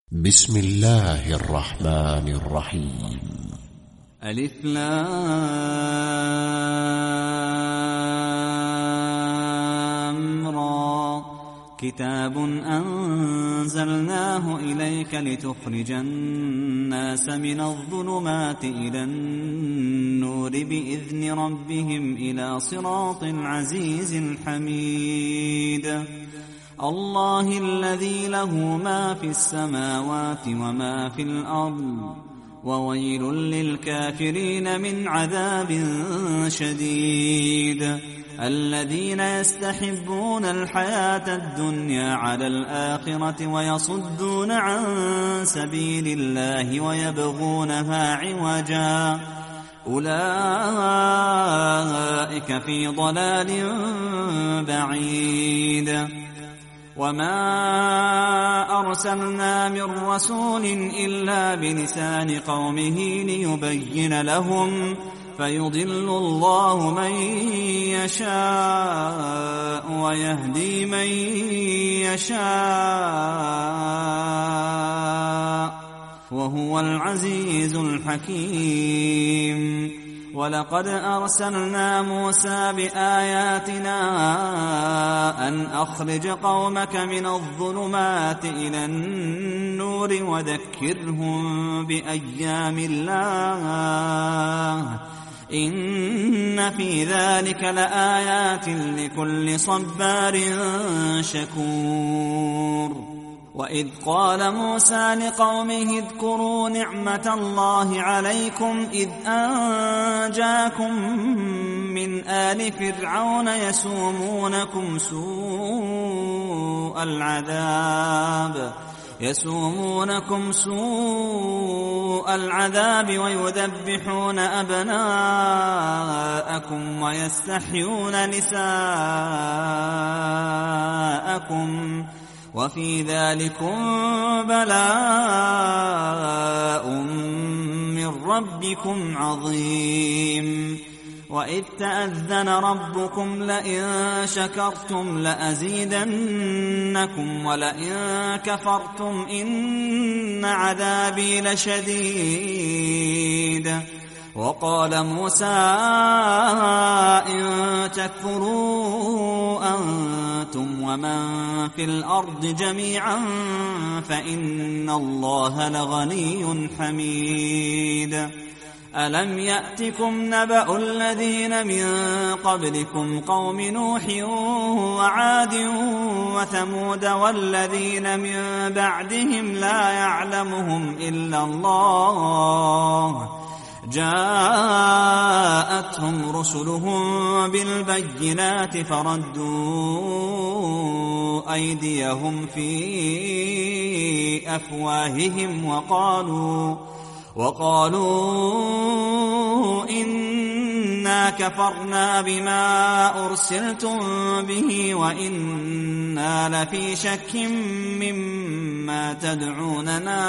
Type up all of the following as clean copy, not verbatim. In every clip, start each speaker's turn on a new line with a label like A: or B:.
A: بسم الله الرحمن الرحيم.
B: ألف لام را كتاب أنزلناه إليك لتخرج الناس من الظلمات إلى النور بإذن ربهم إلى صراط العزيز الحميد. الله الذي له ما في السماوات وما في الأرض وويل للكافرين من عذاب شديد. الذين يستحبون الحياة الدنيا على الآخرة ويصدون عن سبيل الله ويبغونها عوجا أولئك في ضلال بعيد. وما أرسلنا من رسول إلا بلسان قومه ليبين لهم فيضل الله من يشاء ويهدي من يشاء وهو العزيز الحكيم. ولقد أرسلنا موسى بآياتنا أن أخرج قومك من الظلمات إلى النور وذكرهم بأيام الله إن في ذلك لآيات لكل صبار شكور. وإذ قال موسى لقومه اذكروا نعمة الله عليكم إذ أنجاكم من آل فرعون يسومونكم سوء العذاب ويذبحون أبناءكم ويستحيون نساءكم وفي ذلكم بلاء من ربكم عظيم. وإذ تأذن ربكم لئن شكرتم لأزيدنكم ولئن كفرتم إن عذابي لشديد. وقال موسى إن تكفروا أنتم ومن في الأرض جميعا فإن الله لغني حميد. ألم يأتكم نبأ الذين من قبلكم قوم نوح وعاد وثمود والذين من بعدهم لا يعلمهم إلا الله جاءتهم رسلهم بالبينات فردوا أيديهم في أفواههم وقالوا إنا كفرنا بما أرسلتم به وإنا لفي شك مما تدعوننا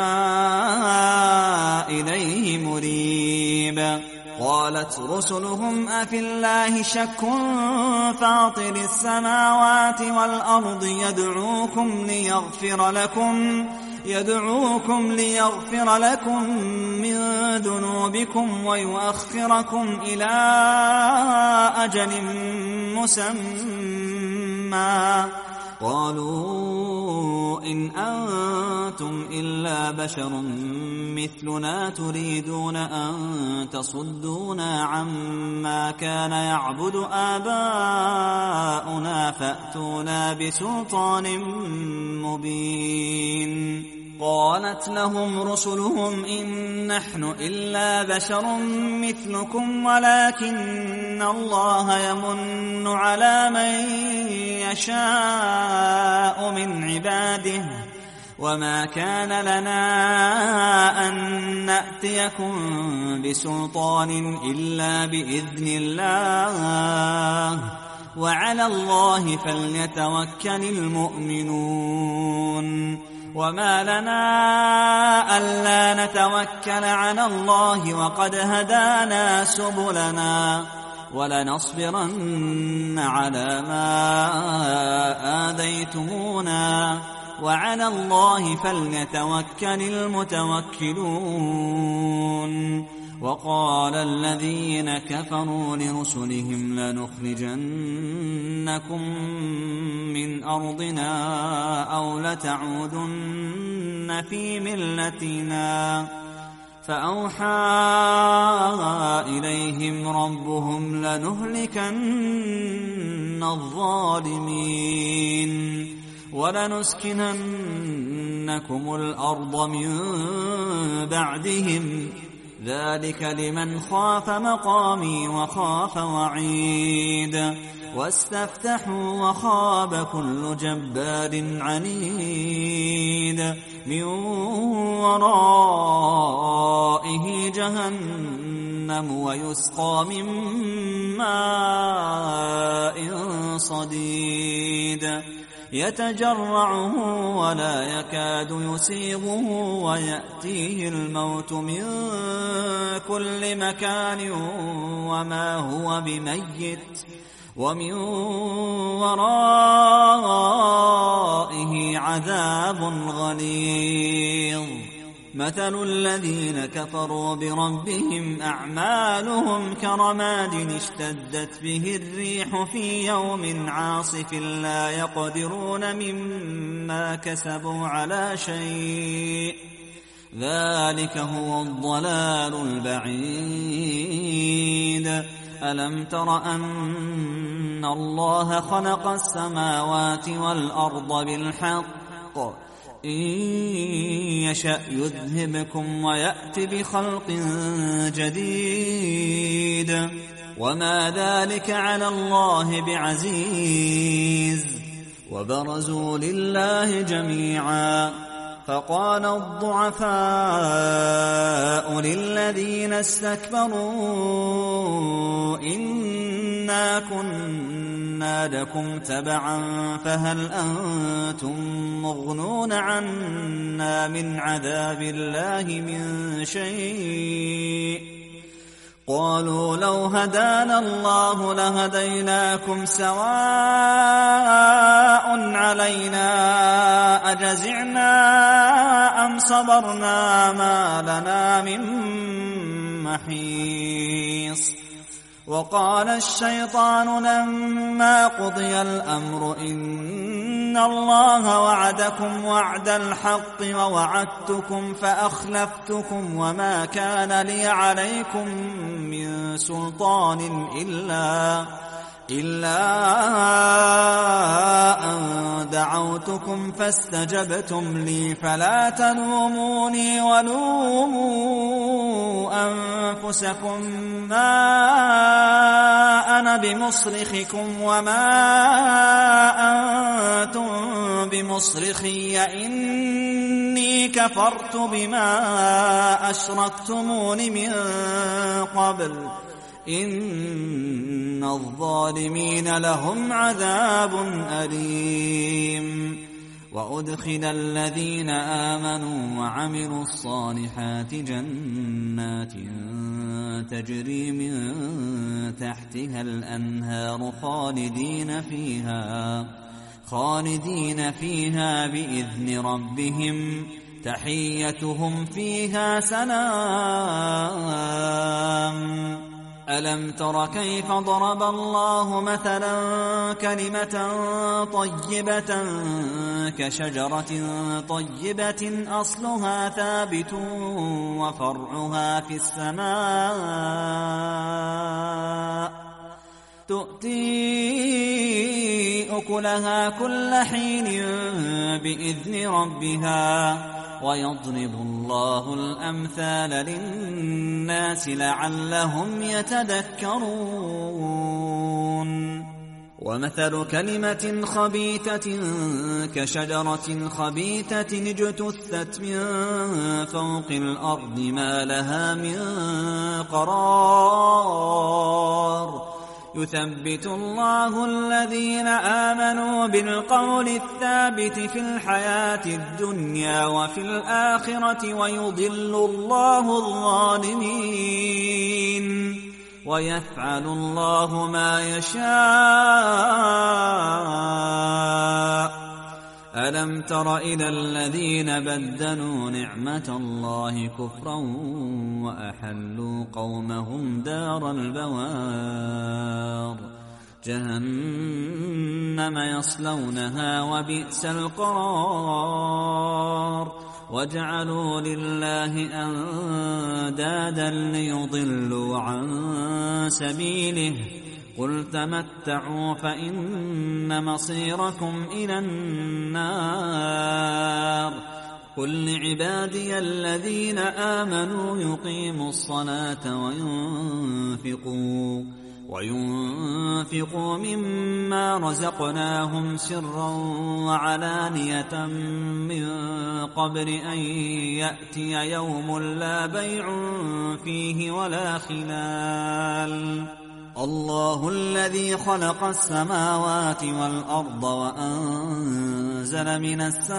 B: إليه مريب. قالت رسلهم أفي الله شك فاطر السماوات والأرض يدعوكم ليغفر لكم من ذنوبكم ويؤخركم إلى أجل مسمى. قالوا إن أنتم إلا بشر مثلنا تريدون أن تصدونا عما كان يعبد آباؤنا فأتونا بسلطان مبين. قالت لهم رسلهم إن نحن إلا بشر مثلكم ولكن الله يمن على من يشاء من عباده وما كان لنا أن نأتيكم بسلطان إلا بإذن الله وعلى الله فليتوكل المؤمنون. وما لنا ألا نتوكل على الله وقد هدانا سبلنا ولنصبرن على ما آذيتمونا وعلى الله فليتوكل المتوكلون. وقال الذين كفروا لرسلهم لنخرجنكم من أرضنا أو لتعودن في ملتنا فأوحى إليهم ربهم لنهلكن الظالمين ولنسكننكم الأرض من بعدهم ذلك لمن خاف مقامي وخاف وعيد. واستفتحوا وخاب كل جبار عنيد من ورائه جهنم ويسقى من ماء صديد يتجرعه ولا يكاد يسيغه ويأتيه الموت من كل مكان وما هو بميت ومن ورائه عذاب غليظ. مثل الذين كفروا بربهم أعمالهم كرماد اشتدت به الريح في يوم عاصف لا يقدرون مما كسبوا على شيء ذلك هو الضلال البعيد. ألم تر أن الله خلق السماوات والأرض بالحق إن يشأ يذهبكم ويأت بخلق جديد وما ذلك على الله بعزيز. وبرزوا لله جميعا فقال الضعفاء للذين استكبروا إنا كنا لكم تبعا فهل أنتم مغنون عنا من عذاب الله من شيء قالوا لو هدانا الله لهديناكم سواء علينا أجزعنا أم صبرنا ما لنا من محيص. وقال الشيطان لما قضي الأمر إن الله وعدكم وعد الحق ووعدتكم فأخلفتكم وما كان لي عليكم من سلطان إلا أن دعوتكم فاستجبتم لي فلا تلوموني ولوموا أنفسكم ما أنا بمصرخكم وما أنتم بمصرخي إني كفرت بما أشركتمون من قبل إن الظالمين لهم عذاب أليم. وأدخل الذين آمنوا وعملوا الصالحات جنات تجري من تحتها الأنهار خالدين فيها بإذن ربهم تحيتهم فيها سلام. ألم تر كيف ضرب الله مثلا كلمة طيبة كشجرة طيبة أصلها ثابت وفرعها في السماء تؤتي أكلها كل حين بإذن ربها ويضرب الله الأمثال للناس لعلهم يتذكرون. ومثل كلمة خبيثة كشجرة خبيثة اجتثت من فوق الأرض ما لها من قرار يثبت الله الذين آمنوا بالقول الثابت في الحياة الدنيا وفي الآخرة ويضل الله الظالمين ويفعل الله ما يشاء. ألم تر إلى الذين بدلوا نعمة الله كفرا وأحلوا قومهم دار البوار جهنم يصلونها وبئس القرار وجعلوا لله أندادا ليضلوا عن سبيله قل تمتعوا فإن مصيركم إلى النار قل لعبادي الذين آمنوا يقيموا الصلاة وينفقوا مما رزقناهم سرا وعلانية من قبل أن يأتي يوم لا بيع فيه ولا خلال الله الذي خلق السماوات والأرض وأنزل من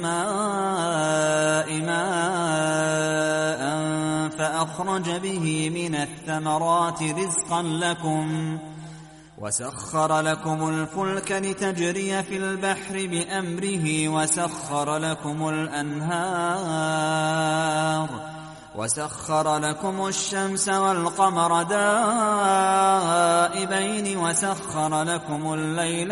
B: السماء ماء فأخرج به من الثمرات رزقا لكم وسخر لكم الفلك لتجري في البحر بأمره وسخر لكم الشمس والقمر دائبين وسخر لكم الليل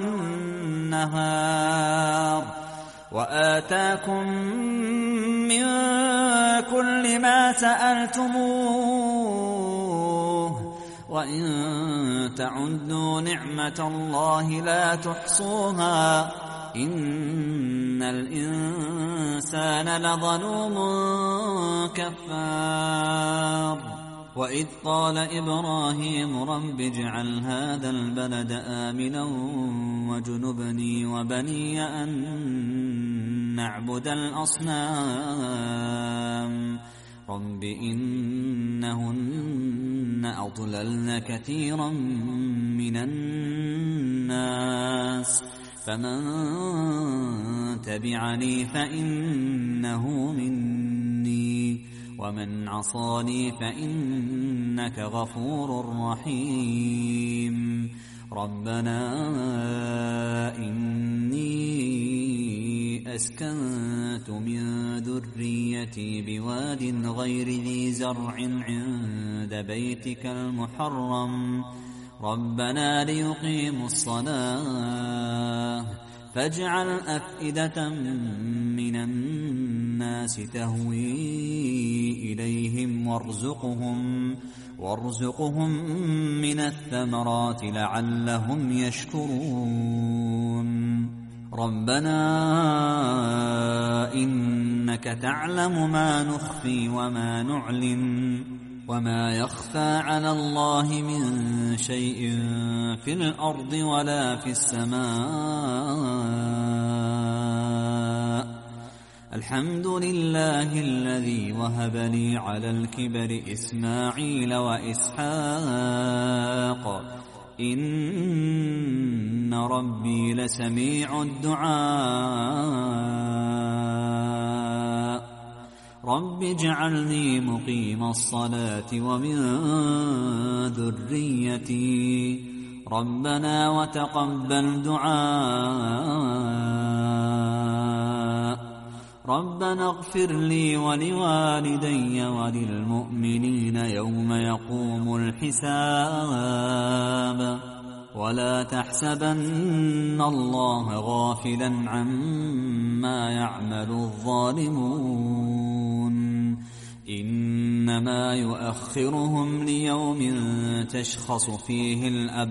B: والنهار وآتاكم من كل ما سألتموه وإن تعدوا نعمة الله لا تحصوها إن الإنسان لظلوم كفار وإذ قال إبراهيم رب اجعل هذا البلد آمنا وجنبني وبني أن نعبد الأصنام رب إنهن أضللن كثيرا من الناس فمن تبعني فإنه مني ومن عصاني فإنك غفور رحيم ربنا إني أسكنت من ذريتي بواد غير ذي زرع عند بيتك المحرم ربنا ليقيموا الصلاة فاجعل أفئدة من الناس تهوي إليهم وارزقهم من الثمرات لعلهم يشكرون ربنا إنك تعلم ما نخفي وما نعلن وما يخفى على الله من شيء في الأرض ولا في السماء الحمد لله الذي وهب لي على الكبر إسماعيل وإسحاق إن ربي لسميع الدعاء رب اجعلني مقيم الصلاة ومن ذريتي ربنا وتقبل دعاء ربنا اغفر لي ولوالدي وللمؤمنين يوم يقوم الحساب ولا تحسبن الله غافلا عما يعمل الظالمون إنما يؤخرهم ليوم تشخص فيه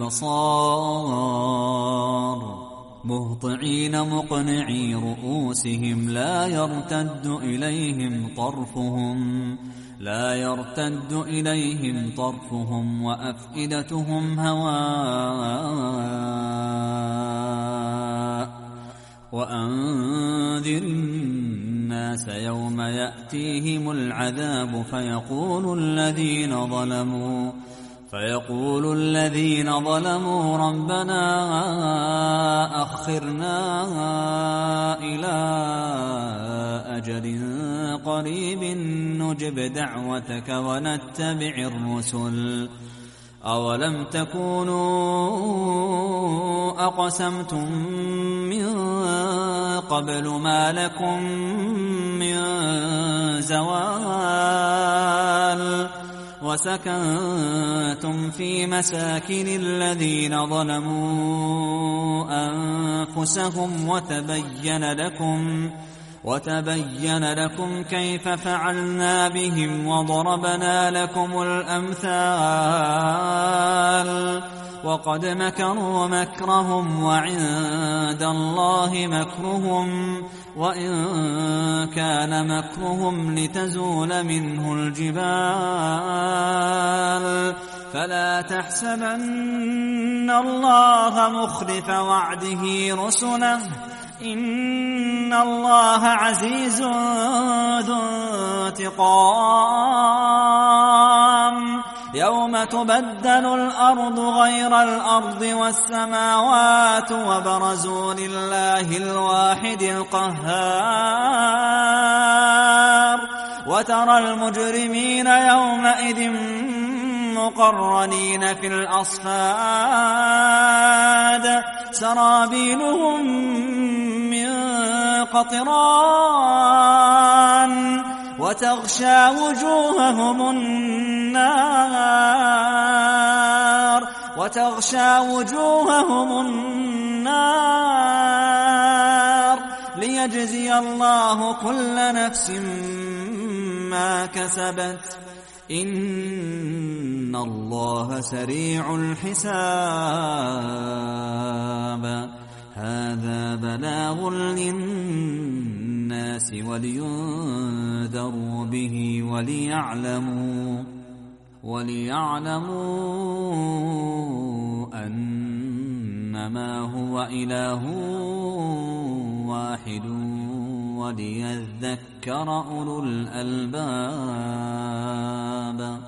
B: الأبصار مهطعين مقنعي رؤوسهم لا يرتد إليهم طرفهم وأفئدتهم هواء وأنذر الناس يوم يأتيهم العذاب فيقول الذين ظلموا ربنا أخرنا إلى أجل قريب نجب دعوتك ونتبع الرسل أولم تكونوا أقسمتم من قبل ما لكم من زوال وسكنتم في مساكن الذين ظلموا أنفسهم وتبين لكم كيف فعلنا بهم وضربنا لكم الأمثال وقد مكروا مكرهم وعند الله مكرهم وإن كان مكرهم لتزول منه الجبال فلا تحسبن الله مخلف وعده رسله إن الله عزيز ذو انتقام يوم تبدل الأرض غير الأرض والسماوات وبرزوا لله الواحد القهار وترى المجرمين يومئذ مقرنين في الأصفاد سرابيلهم من قطران وتغشى وجوههم النار ليجزي الله كل نفس ما كسبت إن الله سريع الحساب هذا بلاغ للناس ولينذروا به وليعلموا أنما هو إله واحد وليذكر أولو الألباب